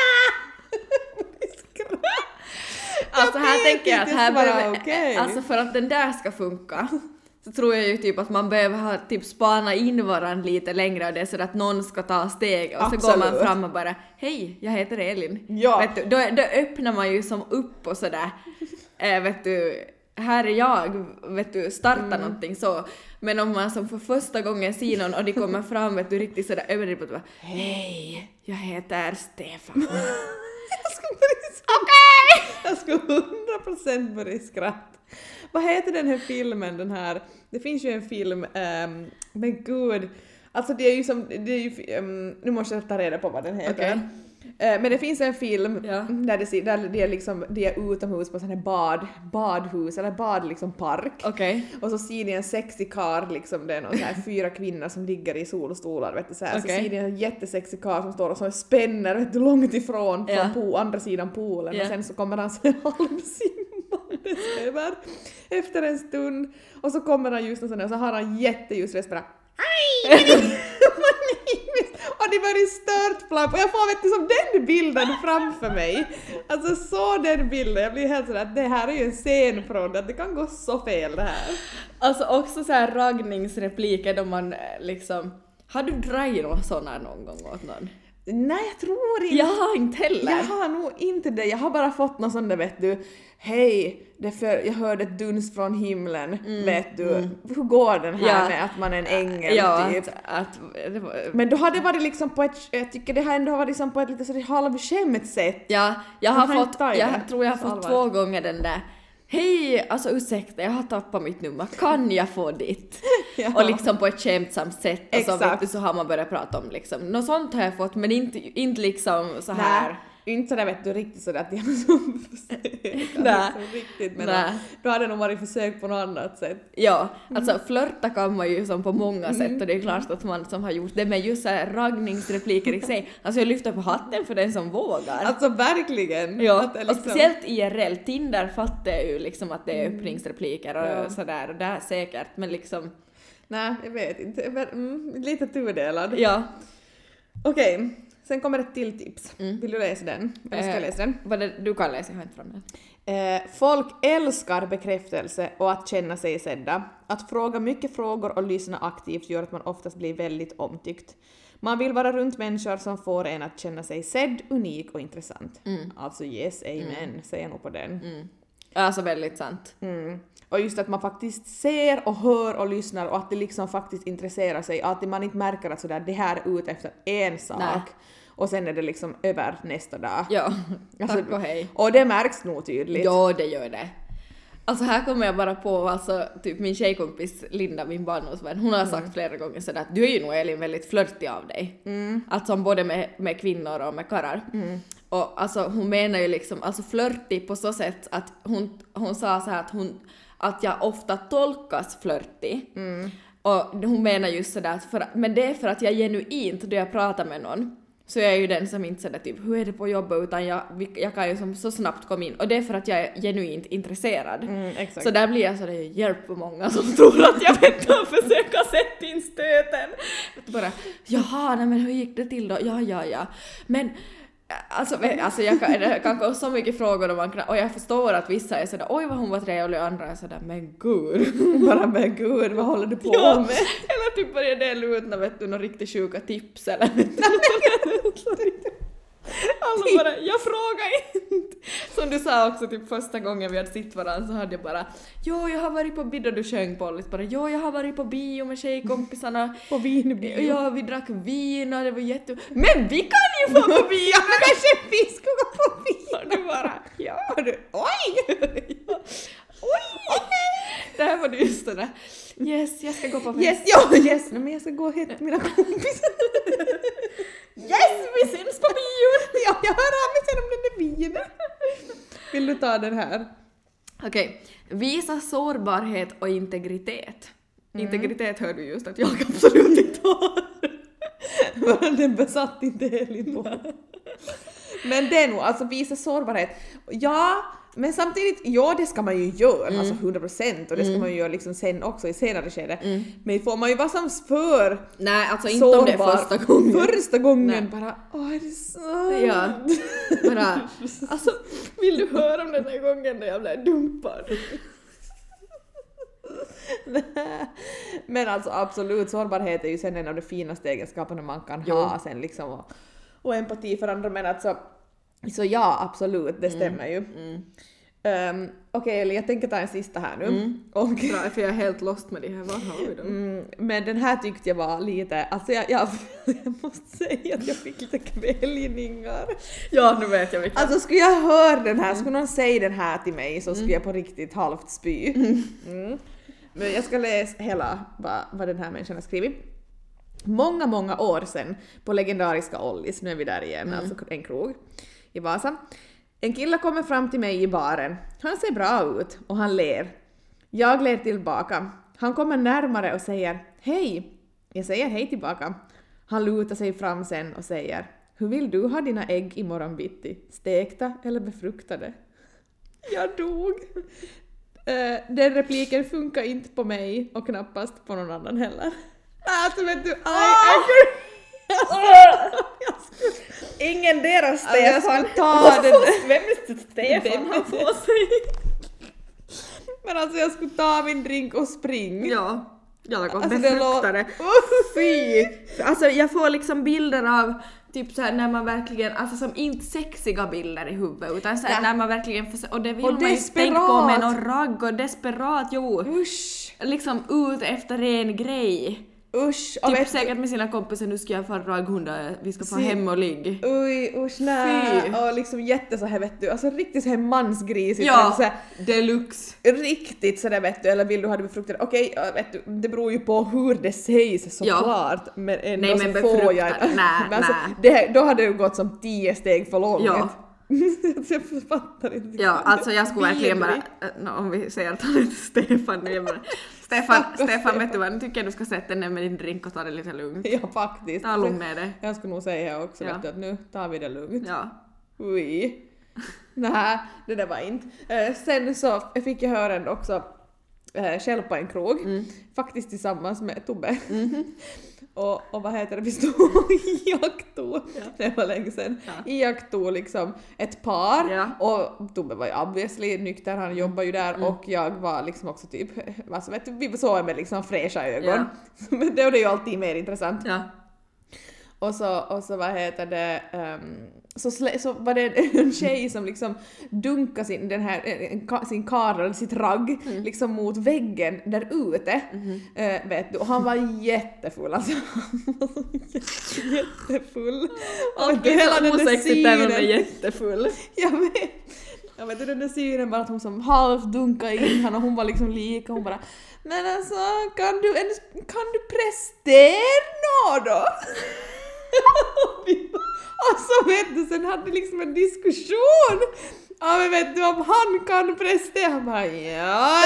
Alltså här vet tänker jag inte, att här det ska vara behöver, okej. alltså för att den där ska funka så tror jag ju typ att man behöver ha typ spana in varandra lite längre och det är så att någon ska ta steg och så går man Absolut. fram och bara hej, jag heter Elin. Ja. Vet du, då, då öppnar man ju som upp och sådär. Eh, vet du, här är jag, vet du, starta Mm. någonting så. Men om man som för första gången ser någon och de kommer fram vet du riktigt sådär överdrivet bara hej, jag heter Stefan. Jag ska börja skratta. Jag ska hundra procent börja skratta. Vad heter den här filmen, den här? Det finns ju en film, um, men gud. Alltså det är ju som, det är ju, um, nu måste jag ta reda på vad den heter. Okej. Eh, men det finns en film Ja. där, det, ser- där det är liksom, de är utomhus på sån här bad, badhus, eller bad liksom park. Okej. Och så ser ni en sexig kar, liksom det är någon så här fyra kvinnor som ligger i solstolar, vet du, så här. Okej. Så ser ni en jättesexig kar som står och så spänner, vet du, långt ifrån från Ja. po, andra sidan poolen Ja. och sen så kommer han så halvsimmandes över efter en stund och så kommer han just och, sån, och så har han jätteljus röst bara Aj! Och har de varit störtplan på. Jag får vet du som den bilden framför mig. Alltså så den bilden. Jag blir helt sådär att det här är ju en scenprodd. Att det kan gå så fel det här. Alltså också så här raggningsrepliker då man liksom... Har du dragit någon sån här någon gång åt någon? Nej, jag tror inte. Jag har inte heller. Jag har nog inte det. Jag har bara fått någon sån där, vet du. Hej, det för, jag hörde ett duns från himlen. Mm, vet du. Mm. Hur går den här ja. med att man är en ängel ja, typ? Att, att, det var, men då har det varit liksom på ett, jag tycker det har ändå varit liksom på ett lite så halvskämt sätt. Ja, jag har, har fått, jag tror jag har fått två gånger den där. Hej, alltså ursäkta, jag har tappat mitt nummer. Kan jag få ditt? Ja. Och liksom på ett skämtsamt sätt. Och så, vet du, så har man börjat prata om liksom. Något sånt har jag fått, men inte, inte liksom så här. Nej. Inte sådär vet du riktigt sådär att jag som försöker liksom riktigt, men då, då hade det nog varit försök på något annat sätt. Ja, alltså flörta kan man ju som på många sätt mm. och det är klart att man som har gjort det med just så här raggningsrepliker i sig. Alltså jag lyfter på hatten för den som vågar. Alltså verkligen. Ja, att det liksom... och speciellt I R L. Tinder fattar jag ju liksom att det är öppningsrepliker och ja. sådär och det är säkert, men liksom... Nej, jag vet inte. Mm, lite tudelad. Ja. Okej. Okay. Sen kommer ett till tips. Mm. Vill du läsa den? Eller ska jag läsa den? Vad det, du kan läsa, jag har inte fram den. Eh, folk älskar bekräftelse och att känna sig sedda. Att fråga mycket frågor och lyssna aktivt gör att man oftast blir väldigt omtyckt. Man vill vara runt människor som får en att känna sig sedd, unik och intressant. Mm. Alltså yes, amen, mm. säger nog på den. Mm. Alltså väldigt sant. Mm. Och just att man faktiskt ser och hör och lyssnar och att det liksom faktiskt intresserar sig. Att man inte märker att sådär, det här är ute efter en sak. Nej. Och sen är det liksom över nästa dag. Ja, alltså, tack och hej. Och det märks nog tydligt. Ja, det gör det. Alltså här kommer jag bara på, alltså typ min tjejkompis Linda, min barndomsvän, hon har sagt mm. flera gånger sådär att du är ju nog Elin väldigt flörtig av dig. Mm. Alltså både med, med kvinnor och med karlar. Mm. Och alltså hon menar ju liksom, alltså flörtig på så sätt att hon, hon sa så här att hon, att jag ofta tolkas flörtig. Mm. Och hon menar just sådär att för, men det är för att jag genuint då jag pratar med någon. Så jag är ju den som inte säger typ, hur är det på jobbet, utan jag, jag kan ju som så snabbt komma in. Och det är för att jag är genuint intresserad. Mm, exakt. Så där blir jag så det hjälper många som tror att jag vet att försöka sätta in stöten. Bara, jaha, nej men hur gick det till då? Ja, ja, ja. Men, alltså, alltså jag kan, det kan gå så mycket frågor och, man kan, och jag förstår att vissa är sådär, oj vad hon var trevlig och andra är sådär, men gud. Bara men gud, vad håller du på ja, med? Eller typ börja dela ut när vet du, några riktigt sjuka tips eller alla bara, jag frågar inte. Som du sa också typ första gången vi hade sitt varandra så hade jag bara, jo jag har varit på bio, du sjöng på Ollis bara, jo jag har varit på bio med tjejkompisarna. På vinbio. Ja, vi drack vin och det var jätte... Men vi kan ju få på bio! Men kanske vi ska gå på bio! Och du bara, ja du, oj! ja. Oj! Det här var det just det där. Yes, jag ska gå på fest. Yes, ja, yes. Men jag ska gå och hitta mina kompisar. Yes, vi syns på bio! Ja, jag hör av mig sen om den är vin. Vill du ta den här? Okej. Okay. Visa sårbarhet och integritet. Mm. Integritet hör du just att jag absolut inte har. Den besatt inte Elin på. Men det är nog, alltså visa sårbarhet. Ja, men samtidigt, ja det ska man ju göra, mm. alltså hundra procent och det ska mm. man ju göra liksom sen också i senare skede. Mm. Men får man ju vara som för nej, alltså inte sårbar. Om det är första gången. Första gången nej. Bara, åh är det så? Ja, bara, alltså vill du höra om den där gången när jag blev dumpad? Men alltså absolut, sårbarhet är ju sen en av de finaste egenskaperna man kan jo. ha sen liksom och, och empati för andra, men alltså så ja, absolut, det stämmer mm. ju. Mm. Um, Okej, okay, jag tänker ta en sista här nu. Mm. Och, bra, för jag är helt lost med det här. Vad har vi då? Mm, men den här tyckte jag var lite, alltså jag, jag, jag måste säga att jag fick lite kväljningar. Ja, nu vet jag vilka. Alltså skulle jag höra den här, skulle någon säga den här till mig så skulle mm. jag på riktigt halvt spy. Mm. Mm. Men jag ska läsa hela vad, vad den här människan har skrivit. Många, många år sedan på legendariska Ollis, nu är vi där igen, mm. alltså en krog i Vasa. En kille kommer fram till mig i baren. Han ser bra ut och han ler. Jag ler tillbaka. Han kommer närmare och säger hej. Jag säger hej tillbaka. Han lutar sig fram sen och säger hur vill du ha dina ägg imorgon bitti? Stekta eller befruktade? Jag dog. Uh, den repliken funkar inte på mig och knappast på någon annan heller. Alltså vet du, I agree. Ingen deras Alltså, jag Stefan. skulle ta den. Vem är Stefan? Vem han får sig? Men alltså jag skulle ta min drink och springa. Ja. Jag går Alltså, det befruktare. lå- Fy! Alltså jag får liksom bilder av typ såhär när man verkligen, alltså som inte sexiga bilder i huvudet utan såhär Ja. när man verkligen, förs- och det vill Och man ju inte desperat. tänka på med någon ragg och desperat, jo. Usch, Liksom ut efter en grej. usch. Och Typ vet, säkert med sina kompisar, nu ska jag få ragghundar, vi ska få Se- hem och ligg. Oj, usch, nej. Fy. Och liksom jätte så här vet du, alltså riktigt så här mansgrisigt. Ja, Så här, deluxe. riktigt sådär vet du, eller vill du ha det befruktat? Okej, ja, vet du, det beror ju på hur det sägs såklart. Men ändå Nej, så men får jag... befruktat, nej, men alltså, nej. det, då hade det ju gått som tio steg för långt. Ja. Så jag fattar inte. Ja, alltså jag skulle verkligen bara, Vidrigt. äh, no, om vi säger att han heter Stefan nu, jag bara, Stefan, Stefan, vet du vad, nu tycker jag du ska sätta ner med din drink och ta det lite lugnt. Ja, faktiskt. Ta lugn med det. Jag skulle nog säga också Ja. vet du, att nu tar vi det lugnt. Ja. Ui. Nej, det där var inte. Eh, sen så fick jag höra en också eh, själv på en krog. Mm. Faktiskt tillsammans med Tobbe. Mm-hmm. och, och vad heter det, vi stod och iakttog, det var länge sedan, Ja. iakttog liksom ett par. Ja. Och Tobbe var ju obviously nykter, han jobbar ju där och jag var liksom också typ, alltså vet du, vi såg med liksom fräscha ögon. Men det, det är ju alltid mer intressant. Ja. Och så, och så vad heter det, um, så, slä, så var det en tjej som liksom dunkade sin, den här, en, ka- sin karl, eller sitt ragg, Mm. liksom mot väggen där ute. Mm-hmm. Eh, vet du, och han var jättefull alltså. Han var så jätte, jättefull. Och vet du, hela den där osexigt där man är synen. jättefull. Jag vet. Jag vet den där synen bara att hon som halvt dunkade in han och hon var liksom lika, hon bara men alltså kan du ens, kan du prestera då? Och så vet du, sen hade liksom en diskussion. Ja men vet du om han kan prestera? Han bara ja,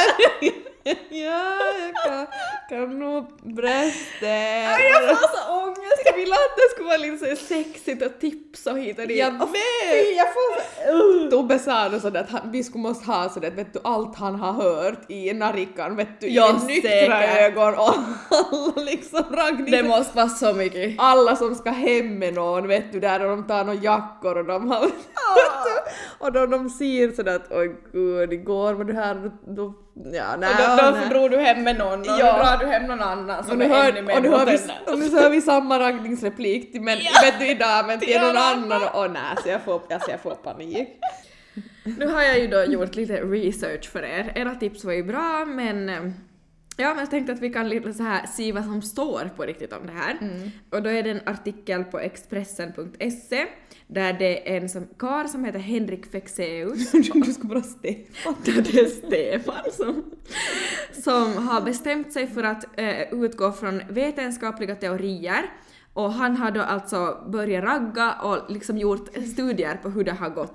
ja jag kan, kan nog prestera. Jag får så ångest, jag vill att det skulle vara lite så sexigt och tips och hit och dit. Jag Och vet! fy, jag får så... Tobbe sa då sådär att han, vi skulle måste ha sådär, vet du, allt han har hört i Narikan, vet du, Ja, i nyktra säkert. ögon och alla liksom raggning. Det måste vara så mycket. Alla som ska hem med någon, vet du, där och de tar några jackor och de har... och då de ser sådär att oj gud, igår var du här och då... Ja, nej, Och då, då nej. drog du hem med någon och Ja. nu drar du hem någon annan Och som nu, är hör, ännu mer och, nu hör vi, motståndare. och nu så hör vi samma raggningsreplik till, men vet du idag, men till någon annan och åh nej, så jag får, alltså, jag får panik. Nu har jag ju då gjort lite research för er. Era tips var ju bra, men eh, ja, men jag tänkte att vi kan lite så här se vad som står på riktigt om det här. Mm. Och då är det en artikel på expressen punkt se där det är en som, karl som heter Henrik Fexeus. Du ska bara Stefan. Där det är Stefan som, som har bestämt sig för att eh, utgå från vetenskapliga teorier. Och han har då alltså börjat ragga och liksom gjort studier på hur det har gått.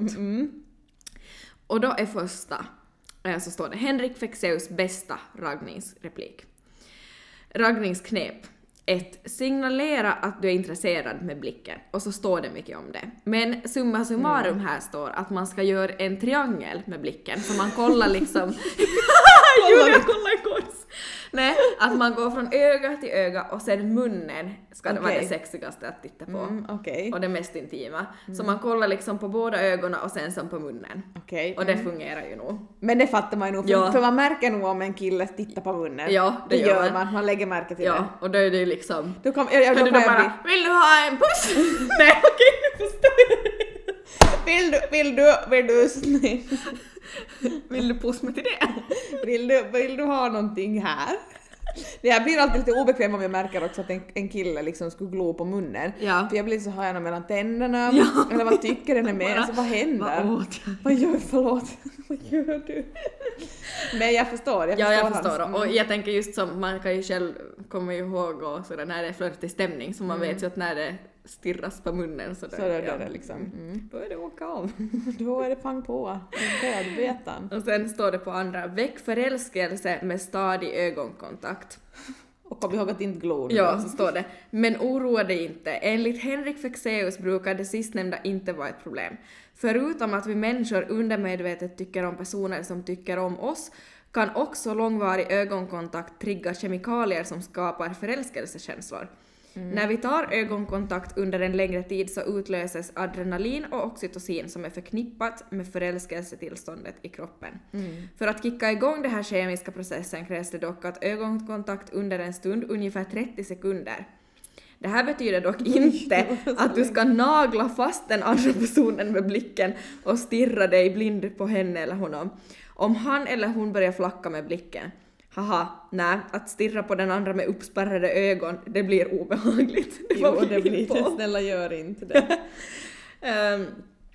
Och då är första, eh, så står det Henrik Fexeus bästa raggningsreplik. Raggningsknep. ett. Signalera att du är intresserad med blicken. Och så står det mycket om det. Men summa summarum här står att man ska göra en triangel med blicken. Så man kollar liksom... Julia kollar i kors! Nej, att man går från öga till öga och sen munnen ska det vara Okej. det sexigaste att titta på. Mm, okej. Och det mest intima. Så man kollar liksom på båda ögonen och sen som på munnen. Okej. Och det fungerar ju nog. Men det fattar man ju nog, för, Ja. för man märker nog om en kille tittar på munnen. Ja, det det gör gör man. man. Man lägger märke till det. Ja, och då är det ju liksom... Då kan, jag, jag, Kan då du då kan jag bara, vill du ha en puss? Nej, okej, nu förstår jag. bli, vill du, vill du, vill du, nej. Vill du puss med till det? vill du, vill du ha någonting här? Det jag blir alltid lite obekväm om jag märker också att en, en kille liksom skulle glo på munnen. Ja. För jag blir så har jag något mellan tänderna. Ja. Eller vad tycker den är med? Bara, Alltså vad händer? Vad åt jag? Vad gör, förlåt. Vad gör du? Men jag förstår, jag Ja, jag förstår förstår. hans- Och jag tänker just som, man kan ju själv komma ihåg och sådär när det är flörtig stämning, så man vet ju att när det stirras på munnen så, Så det är det liksom. Mm. Då är det åka av. Då är det pang på. Dödbetan. Och sen står det på andra, väck förälskelse med stadig ögonkontakt. Och kom ihåg att inte glo. Ja, så står det. Men oroa dig inte. Enligt Henrik Fexeus brukar det sistnämnda inte vara ett problem. Förutom att vi människor undermedvetet tycker om personer som tycker om oss, kan också långvarig ögonkontakt trigga kemikalier som skapar förälskelsekänslor. Mm. När vi tar ögonkontakt under en längre tid så utlöses adrenalin och oxytocin som är förknippat med förälskelsetillståndet i kroppen. Mm. För att kicka igång den här kemiska processen krävs det dock att ögonkontakt under en stund, ungefär trettio sekunder. Det här betyder dock inte att du ska nagla fast den andra personen med blicken och stirra dig blind på henne eller honom. Om han eller hon börjar flacka med blicken, haha, nej, att stirra på den andra med uppspärrade ögon, det blir obehagligt. Det jo, det blir det. Snälla gör inte det. um,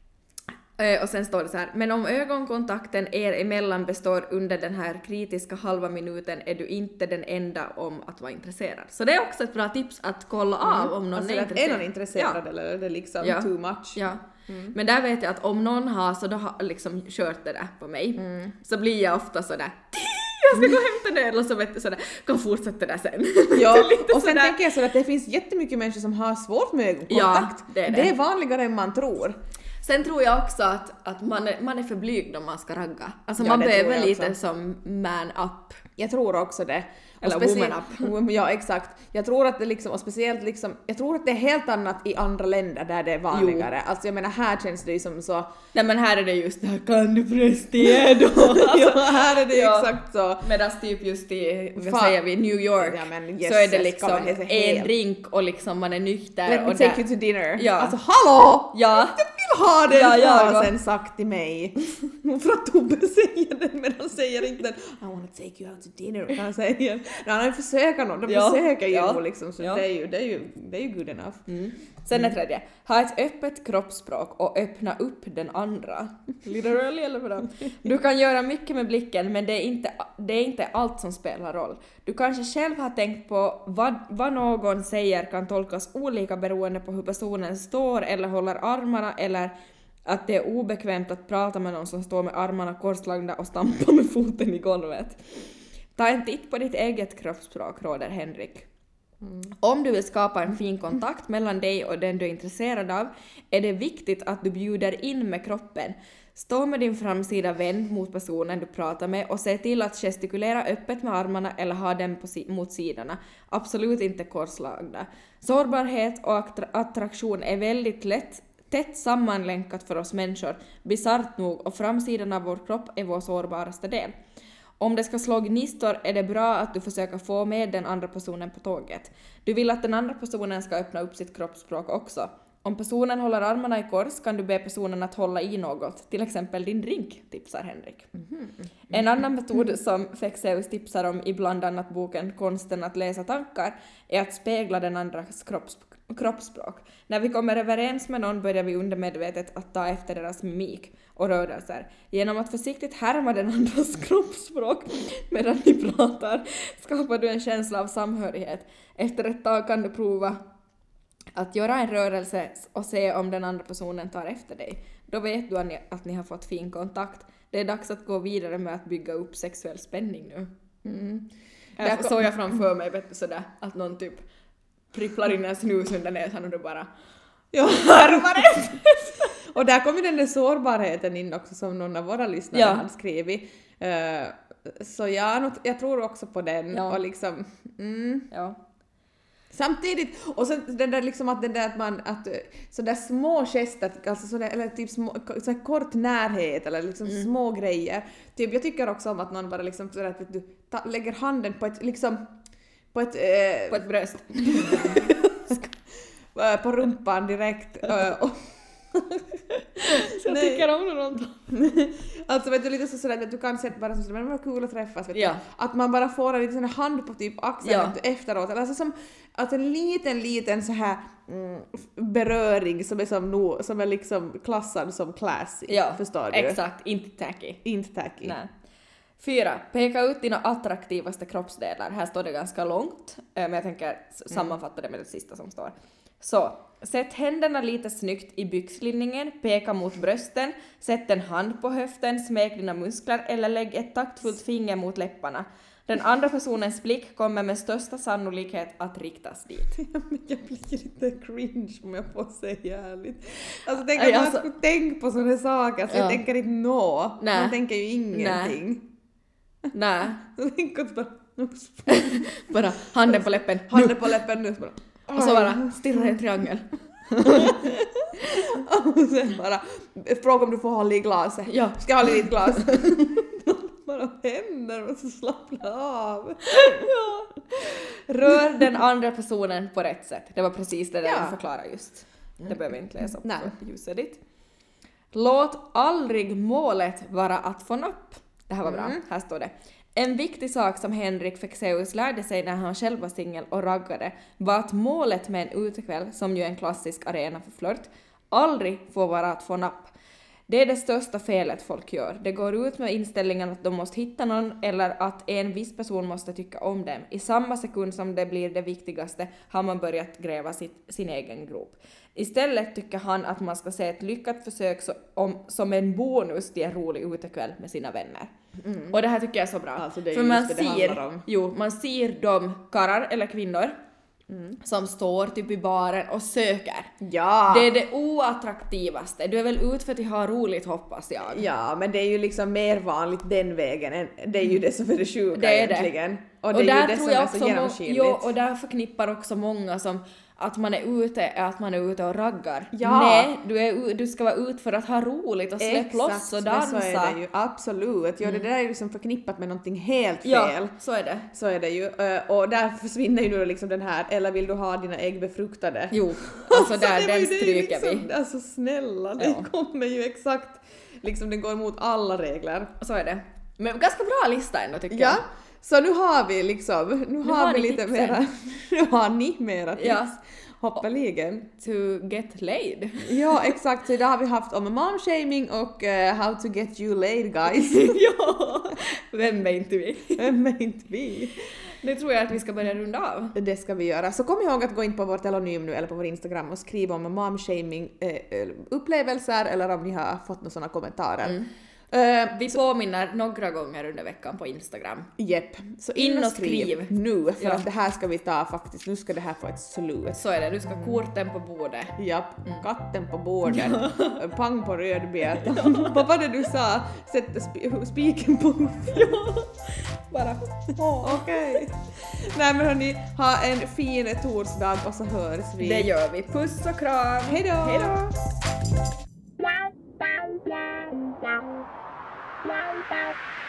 och sen står det så här, men om ögonkontakten er emellan består under den här kritiska halva minuten är du inte den enda om att vara intresserad. Så det är också ett bra tips att kolla mm. av om någon alltså är intresserad. Är någon intresserad ja. eller är det liksom ja. too much? Ja. Mm. Men där vet jag att om någon har så då har liksom kört det där på mig mm. så blir jag ofta sådär jag ska gå och hämta det eller så vet du sådär kan fortsätta där sen. Ja, och sen sådär. Tänker jag så att det finns jättemycket människor som har svårt med ögonkontakt. Ja, det, är det. det är vanligare än man tror. Sen tror jag också att, att man, är, man är för blyg om man ska ragga. Alltså ja, man behöver lite som man up. Jag tror också det. Eller woman up. Ja, exakt. Jag tror att det liksom, och speciellt liksom, jag tror att det är helt annat i andra länder där det är vanligare. Jo. Alltså jag menar, här känns det ju som så... Nej men här är det just det här, kan du prestera då? Alltså, ja, här är det ja. exakt så. Medan typ just i, vad Fan. säger vi, New York, ja, men yes, så är det liksom en drink och liksom man är nykter. Let me och take där... you to dinner. Ja. Alltså hallå! Ja. Jag vill ha den ja, ja, frasen sagt till mig. För att Tobbe säger den, men han säger inte den. I wanna take you out to dinner, kan han säga. Nej, han försöker nog, de ja. försöker ju ja. liksom, så ja. det, är ju, det, är ju, det är ju good enough. Mm. Sen är tredje, ha ett öppet kroppsspråk och öppna upp den andra. Literally eller vadå? Du kan göra mycket med blicken men det är, inte, det är inte allt som spelar roll. Du kanske själv har tänkt på vad, vad någon säger kan tolkas olika beroende på hur personen står eller håller armarna eller att det är obekvämt att prata med någon som står med armarna korslagda och stampar med foten i golvet. Ta en titt på ditt eget kroppsspråk, råder Henrik. Mm. Om du vill skapa en fin kontakt mellan dig och den du är intresserad av är det viktigt att du bjuder in med kroppen. Stå med din framsida vänd mot personen du pratar med och se till att gestikulera öppet med armarna eller ha dem på si- mot sidorna. Absolut inte korslagda. Sårbarhet och attra- attraktion är väldigt lätt tätt sammanlänkat för oss människor, bisarrt nog, och framsidan av vår kropp är vår sårbaraste del. Om det ska slå gnistor är det bra att du försöker få med den andra personen på tåget. Du vill att den andra personen ska öppna upp sitt kroppsspråk också. Om personen håller armarna i kors kan du be personen att hålla i något, till exempel din drink, tipsar Henrik. Mm-hmm. En annan metod som Fexeus tipsar om i bland annat boken Konsten att läsa tankar är att spegla den andras kropps, kroppsspråk. När vi kommer överens med någon börjar vi undermedvetet att ta efter deras mimik och rörelser. Genom att försiktigt härma den andras kroppsspråk medan ni pratar skapar du en känsla av samhörighet. Efter ett tag kan du prova att göra en rörelse och se om den andra personen tar efter dig. Då vet du att ni, att ni har fått fin kontakt. Det är dags att gå vidare med att bygga upp sexuell spänning nu. Mm. Där kom... såg jag framför mig, vet du, sådär, att någon typ pripplar in en snus under näsan och du bara ja, härmar ett. Och där kommer den där sårbarheten in också som någon av våra lyssnare ja. har skrivit. Uh, så jag, jag tror också på den. Ja. Och liksom... Mm. Ja. Samtidigt, och så den där liksom att den där att man, att så där små gester, alltså så där, eller typ små, så kort närhet eller liksom mm. små grejer. Typ jag tycker också om att någon bara liksom så där, att du ta, lägger handen på ett liksom på ett eh, på ett bröst på rumpan direkt och jag tycker om något. Alltså vet du lite så sådär att du kan sätta bara så men det var kul att träffas vet ja. du. Att man bara får en liten hand på typ axeln ja. efteråt eller alltså som att en liten liten så här mm, beröring som är som no, som är liksom klassad som classy. Ja, förstår du? Exakt, inte tacky. Inte tacky. Nej. Fyra. Peka ut dina attraktivaste kroppsdelar. Här står det ganska långt, men jag tänker sammanfatta det med det sista som står. Så, sätt händerna lite snyggt i byxlinningen, peka mot brösten, sätt en hand på höften, smek dina muskler eller lägg ett taktfullt finger mot läpparna. Den andra personens blick kommer med största sannolikhet att riktas dit. Jag blir lite cringe om jag får säga ärligt. Alltså tänk att man alltså, skulle tänka på sådana saker, så ja. jag tänker inte nå. Man tänker ju ingenting. Nej. Så tänk att bara... bara handen på läppen. Handen på läppen nu. Bara. Och så bara stirrar en triangel. Och sen bara fråga om du får hålla i glaset. Ja. Ska jag hålla i ditt glas? Bara händer och så slappna av. Ja. Rör den andra personen på rätt sätt. Det var precis det där Ja. jag förklarade just. Det behöver vi inte läsa upp Nej. för ljuset ditt. Låt aldrig målet vara att få napp. Det här var bra. Mm. Här står det. En viktig sak som Henrik Fexeus lärde sig när han själv var singel och raggade var att målet med en utekväll, som ju är en klassisk arena för flört, aldrig får vara att få napp. Det är det största felet folk gör. Det går ut med inställningen att de måste hitta någon eller att en viss person måste tycka om dem. I samma sekund som det blir det viktigaste har man börjat gräva sitt, sin egen grop. Istället tycker han att man ska se ett lyckat försök så, om, som en bonus till en rolig utekväll med sina vänner. Mm. Och det här tycker jag är så bra. Alltså det är För just man det det ser, handlar om. jo, man ser de karlar eller kvinnor mm. som står typ i baren och söker. Ja. Det är det oattraktivaste. Du är väl ut för att ha roligt, hoppas jag. Ja, men det är ju liksom mer vanligt den vägen än det är ju det som är det sjuka Det är det. egentligen. Och Och, det är där ju det tror som jag är också så må- genomskinligt. jo, och där förknippar också många som att man är ute är att man är ute och raggar. Ja. Nej, du, är, u- du ska vara ut för att ha roligt och släpp loss och men dansa. så är det ju, absolut. Jo, det där är ju liksom förknippat med någonting helt fel. Ja, så är det. Så är det ju. Eh, Och där försvinner ju nu liksom den här, eller vill du ha dina ägg befruktade? Jo, alltså där, det var den ju- det är stryker liksom, vi. Alltså snälla, det Ja. kommer ju exakt, liksom den går emot alla regler. Så är det. Men ganska bra lista ändå tycker Ja, jag. så nu har vi liksom, nu, har, har vi ni lite tipsen. mera, nu har ni mera tips. Ja. Hoppeligen. To get laid. Ja, exakt. Så idag har vi haft om mom-shaming och uh, how to get you laid, guys. Ja, vem är inte vi? Vem är inte vi? Nu tror jag att vi ska börja runda av. Det ska vi göra. Så kom ihåg att gå in på vår telonym nu eller på vår Instagram och skriva om mom-shaming eh, upplevelser eller om ni har fått några sådana kommentarer. Mm. Eh, Vi påminner några gånger under veckan på Instagram. Jepp. Så In in och och skriv, skriv. nu för Ja. att det här ska vi ta faktiskt. Nu ska det här få ett slut. Så är det, du ska korten på bordet. Japp, katten på bordet, pang på rödbetan. Vad var det du sa? Sätta sp- spiken på huvudet. Bara. Okej. Nej men hörni, ha en fin torsdag och så hörs vi. Det gör vi. Puss och kram. Hejdå! Hejdå. Wow, wow, wow, wow, wow, wow.